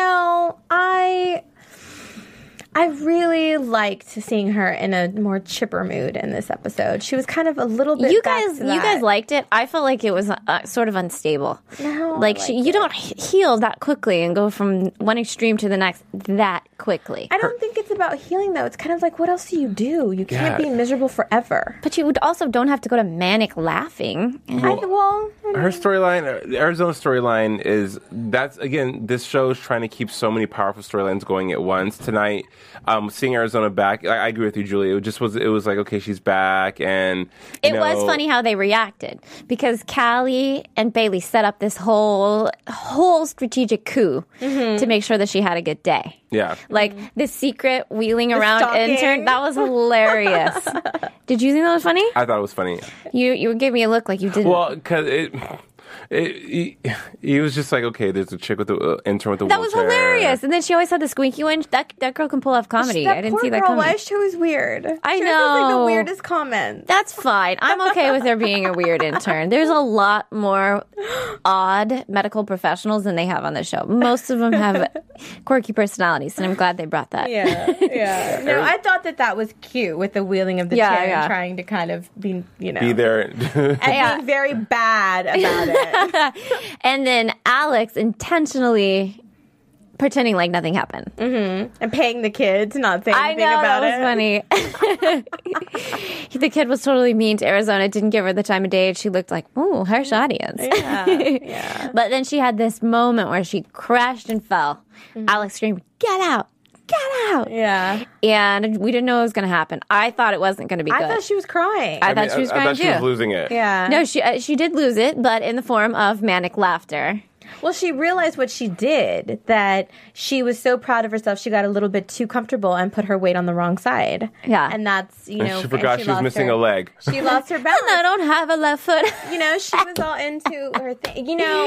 I really liked seeing her in a more chipper mood in this episode. She was kind of a little bit You back guys to that. liked it. I felt like it was sort of unstable. No, I like liked you don't heal that quickly and go from one extreme to the next that quickly. I don't think it's about healing, though. It's kind of like, what else do? You can't be miserable forever. But you would also don't have to go to manic laughing. Her storyline, Arizona's storyline this show is trying to keep so many powerful storylines going at once. Tonight, seeing Arizona back, I agree with you, Julie. It was like, okay, she's back, and It was funny how they reacted because Callie and Bailey set up this whole strategic coup to make sure that she had a good day. Yeah. Like the secret wheeling around stalking. intern, that was hilarious. Did you think that was funny? I thought it was funny. You gave me a look like you didn't. Well, because he was just like, okay, there's a chick with the intern with the That was wheelchair. hilarious. And then she always had the squeaky one. That girl can pull off comedy. That I didn't poor see that girl, coming. why she was weird. I She was just, like, the know. weirdest comment. That's fine. I'm okay with her being a weird intern. There's a lot more odd medical professionals than they have on the show. Most of them have quirky personalities, and I'm glad they brought that. Yeah. No, I thought that was cute with the wheeling of the Yeah, chair yeah. and trying to kind of be there. and being very bad about it. And then Alex intentionally pretending like nothing happened. And paying the kids, not saying I anything know, about that was funny. The kid was totally mean to Arizona, didn't give her the time of day. She looked like, ooh, harsh audience. Yeah. But then she had this moment where she crashed and fell. Alex screamed, "Get out! Get out!" Yeah. And we didn't know it was going to happen. I thought it wasn't going to be good. I thought she was crying. I thought she was I crying thought she was too. losing it. Yeah. No, she did lose it, but in the form of manic laughter. Well, she realized what she did, that she was so proud of herself, she got a little bit too comfortable and put her weight on the wrong side. Yeah. And that's, She forgot she was lost missing a leg. She lost her balance. I don't have a left foot. She was all into her thing.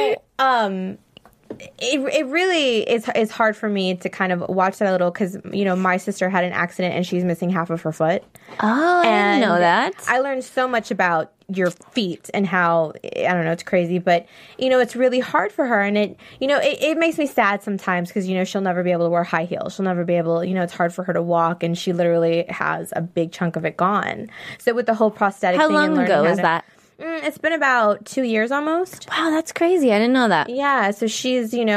It really is hard for me to kind of watch that a little because, my sister had an accident and she's missing half of her foot. Oh, I didn't know that. I learned so much about your feet and how, I don't know, it's crazy, but, it's really hard for her. And it makes me sad sometimes because, she'll never be able to wear high heels. She'll never be able, it's hard for her to walk and she literally has a big chunk of it gone. So with the whole prosthetic How thing and long learning ago how was to- that? It's been about 2 years almost. Wow, that's crazy. I didn't know that. Yeah, so she's,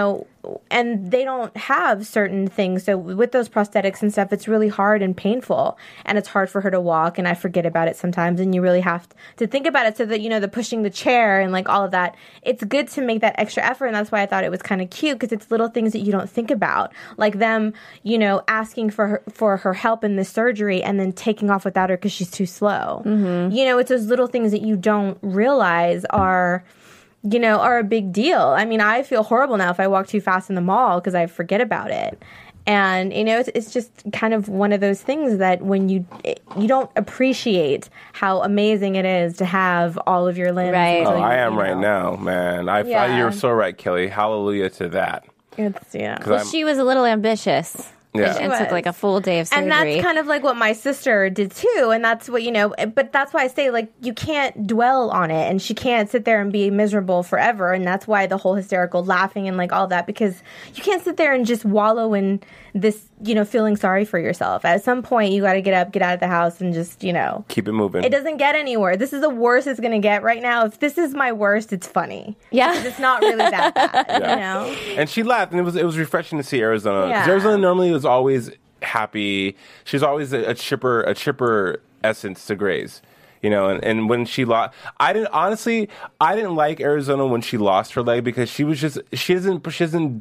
and they don't have certain things. So with those prosthetics and stuff, it's really hard and painful, and it's hard for her to walk, and I forget about it sometimes, and you really have to think about it, so that, the pushing the chair and like all of that, it's good to make that extra effort, and that's why I thought it was kind of cute, because it's little things that you don't think about, like them, asking for her help in this surgery and then taking off without her because she's too slow. It's those little things that you don't realize are a big deal. I mean, I feel horrible now if I walk too fast in the mall because I forget about it. And, it's just kind of one of those things that when you don't appreciate how amazing it is to have all of your limbs. Right. Oh, I am right now, man. You're so right, Kelly. Hallelujah to that. It's, She was a little ambitious. Yeah. And took like a full day of surgery. And that's kind of like what my sister did too. And that's what, but that's why I say, like, you can't dwell on it, and she can't sit there and be miserable forever. And that's why the whole hysterical laughing and like all that, because you can't sit there and just wallow in this, feeling sorry for yourself. At some point, you got to get up, get out of the house, and just, keep it moving. It doesn't get anywhere. This is the worst it's going to get right now. If this is my worst, it's funny. Yeah. Because it's not really that bad, And she laughed, and it was refreshing to see Arizona. Because Arizona normally was always happy. She's always a chipper essence to Grace. And when she lost, I didn't like Arizona when she lost her leg, because she doesn't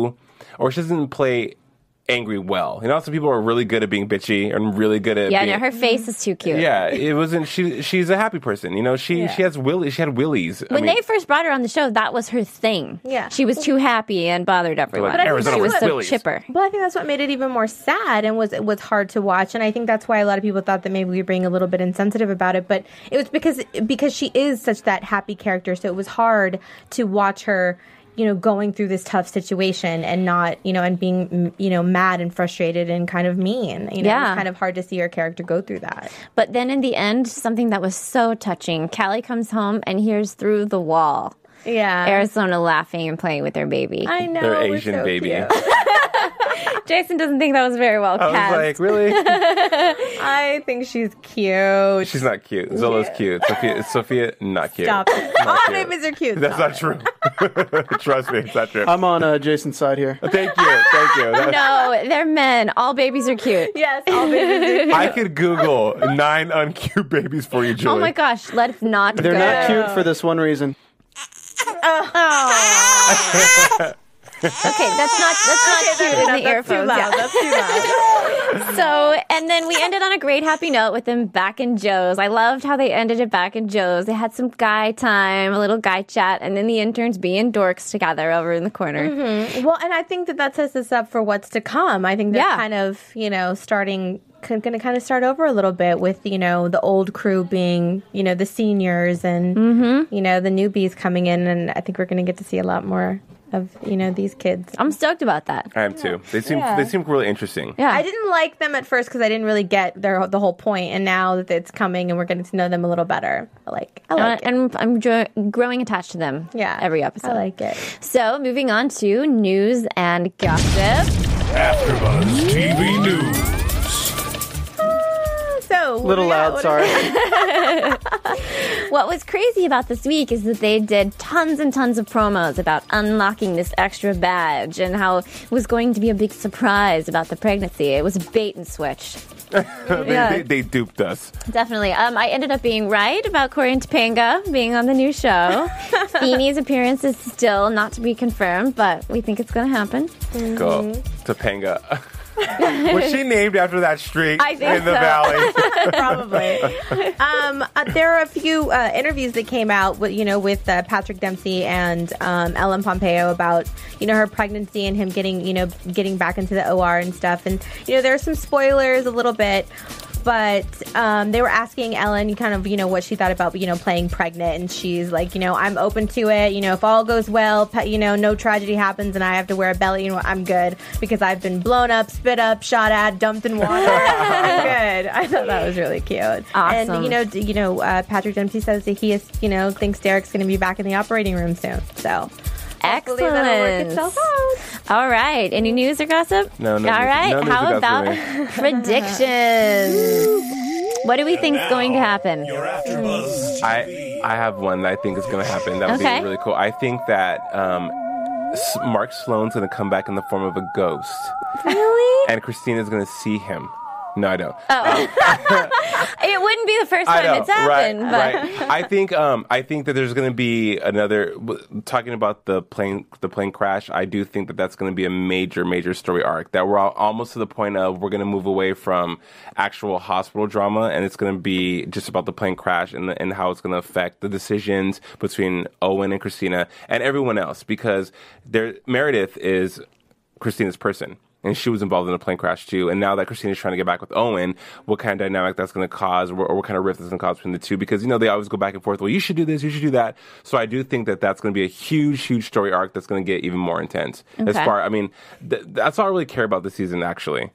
play angry well. Some people are really good at being bitchy and really good at her face is too cute. Yeah, it wasn't. She's a happy person. She has willies. She had willies. They first brought her on the show, that was her thing. Yeah, she was too happy and bothered everyone. But I think she was so willies. chipper. Well, I think that's what made it even more sad and was hard to watch. And I think that's why a lot of people thought that maybe we were being a little bit insensitive about it. But it was because she is such that happy character, so it was hard to watch her, going through this tough situation and not, and being, mad and frustrated and kind of mean. It was kind of hard to see her character go through that. But then in the end, something that was so touching, Callie comes home and hears through the wall Arizona laughing and playing with their baby. I know. Their Asian baby. Jason doesn't think that was very well cast. I was like, really? I think she's cute. She's not cute. Zola's cute. Sophia, not cute. Stop it. Not All cute. babies are cute. That's not true. Trust me, it's not true. I'm on Jason's side here. Thank you. No, they're men. All babies are cute. Yes, all babies are cute. I could Google 9 uncute babies for you, Julie. Oh my gosh, let's not They're go. not cute for this one reason. Okay, that's not cute in the earphones. That's too loud. So, and then we ended on a great happy note with them back in Joe's. I loved how they ended it back in Joe's. They had some guy time, a little guy chat, and then the interns being dorks together over in the corner. Mm-hmm. Well, and I think that sets us up for what's to come. I think they're kind of, starting... going to kind of start over a little bit with, the old crew being, the seniors and, the newbies coming in. And I think we're going to get to see a lot more of, these kids. I'm stoked about that. I am too. They seem really interesting. Yeah. I didn't like them at first because I didn't really get the whole point. And now that it's coming and we're getting to know them a little better, I like it. And I'm growing attached to them every episode. I like it. So, moving on to news and gossip. AfterBuzz TV News. So, Little loud, sorry. What was crazy about this week is that they did tons and tons of promos about unlocking this extra badge and how it was going to be a big surprise about the pregnancy. It was a bait and switch. They duped us. Definitely. I ended up being right about Corey and Topanga being on the new show. Feeney's appearance is still not to be confirmed, but we think it's going to happen. Go. Topanga. Was she named after that street I think in the so. valley? Probably. There are a few interviews that came out with Patrick Dempsey and Ellen Pompeo about her pregnancy and him getting back into the OR and stuff. And there are some spoilers a little bit. But they were asking Ellen kind of, what she thought about, playing pregnant. And she's like, I'm open to it. If all goes well, no tragedy happens and I have to wear a belly, I'm good. Because I've been blown up, spit up, shot at, dumped in water. I'm good. I thought that was really cute. Awesome. And, Patrick Dempsey says that he thinks Derek's going to be back in the operating room soon. So... Excellent. That'll work itself out. All right. Any news or gossip? No. All right. No news How or about gossip predictions? What do we think is going to happen? Your AfterBuzz TV. I have one that I think is going to happen. That would be really cool. I think that Mark Sloan's going to come back in the form of a ghost. Really? And Christina's going to see him. No, I don't. It wouldn't be the first time it's happened. Right. I think that there's going to be another. Talking about the plane crash, I do think that that's going to be a major story arc. That we're almost to the point of we're going to move away from actual hospital drama, and it's going to be just about the plane crash and how it's going to affect the decisions between Owen and Christina and everyone else. Because Meredith is Christina's person. And she was involved in a plane crash too. And now that Christina's trying to get back with Owen, what kind of dynamic that's going to cause, or what kind of rift that's going to cause between the two? Because, they always go back and forth. Well, you should do this, you should do that. So I do think that that's going to be a huge story arc that's going to get even more intense. Okay. That's all I really care about this season, actually.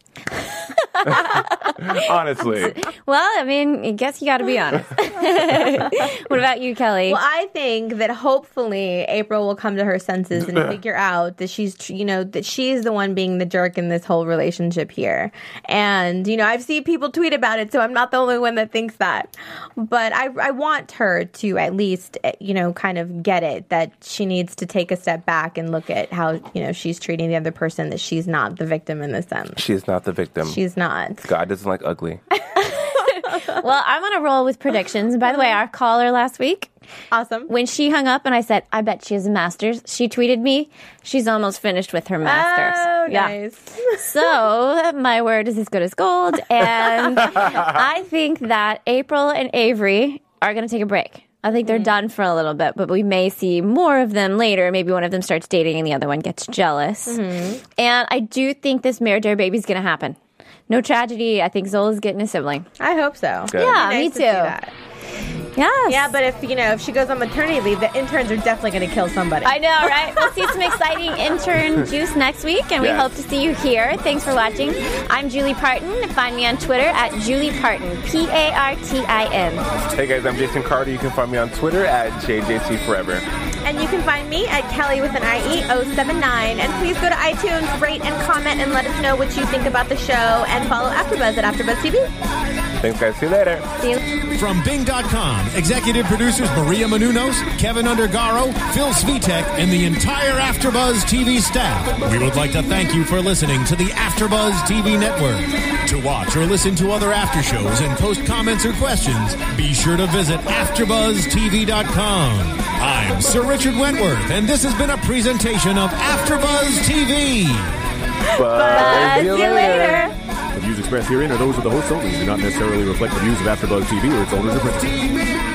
Honestly. Well, I guess you got to be honest. What about you, Kelly? Well, I think that hopefully April will come to her senses and figure out that she's the one being the jerk in this whole relationship here. And, I've seen people tweet about it, so I'm not the only one that thinks that. But I want her to at least, kind of get it, that she needs to take a step back and look at how, she's treating the other person, that she's not the victim in this sense. She is not the victim. She's not. God doesn't like ugly. Well, I'm on a roll with predictions. By the way, our caller last week, awesome. When she hung up and I said, I bet she has a master's, she tweeted me, she's almost finished with her master's. Oh, nice. Yeah. So my word is as good as gold. And I think that April and Avery are going to take a break. I think they're done for a little bit, but we may see more of them later. Maybe one of them starts dating and the other one gets jealous. Mm-hmm. And I do think this marriage dare baby is going to happen. No tragedy. I think Zola's getting a sibling. I hope so. Good. Yeah, nice me to too. see that. Yes. Yeah, but if she goes on maternity leave, the interns are definitely going to kill somebody. I know, right? We'll see some exciting intern juice next week, and we hope to see you here. Thanks for watching. I'm Julie Parton. Find me on Twitter at Julie Parton, Partin. Hey guys, I'm Jason Carter. You can find me on Twitter at JJCForever. And you can find me at Kelly with an IE079. And please go to iTunes, rate and comment, and let us know what you think about the show. And follow AfterBuzz at AfterBuzz TV. Thanks, guys. See you later. See you. From Bing.com, executive producers Maria Menounos, Kevin Undergaro, Phil Svitek, and the entire AfterBuzz TV staff. We would like to thank you for listening to the AfterBuzz TV network. To watch or listen to other after shows and post comments or questions, be sure to visit AfterBuzzTV.com. I'm Sir Richard Wentworth, and this has been a presentation of AfterBuzz TV. Bye. See you later. The views expressed herein are those of the hosts only and do not necessarily reflect the views of AfterBuzz TV or its owners or principals.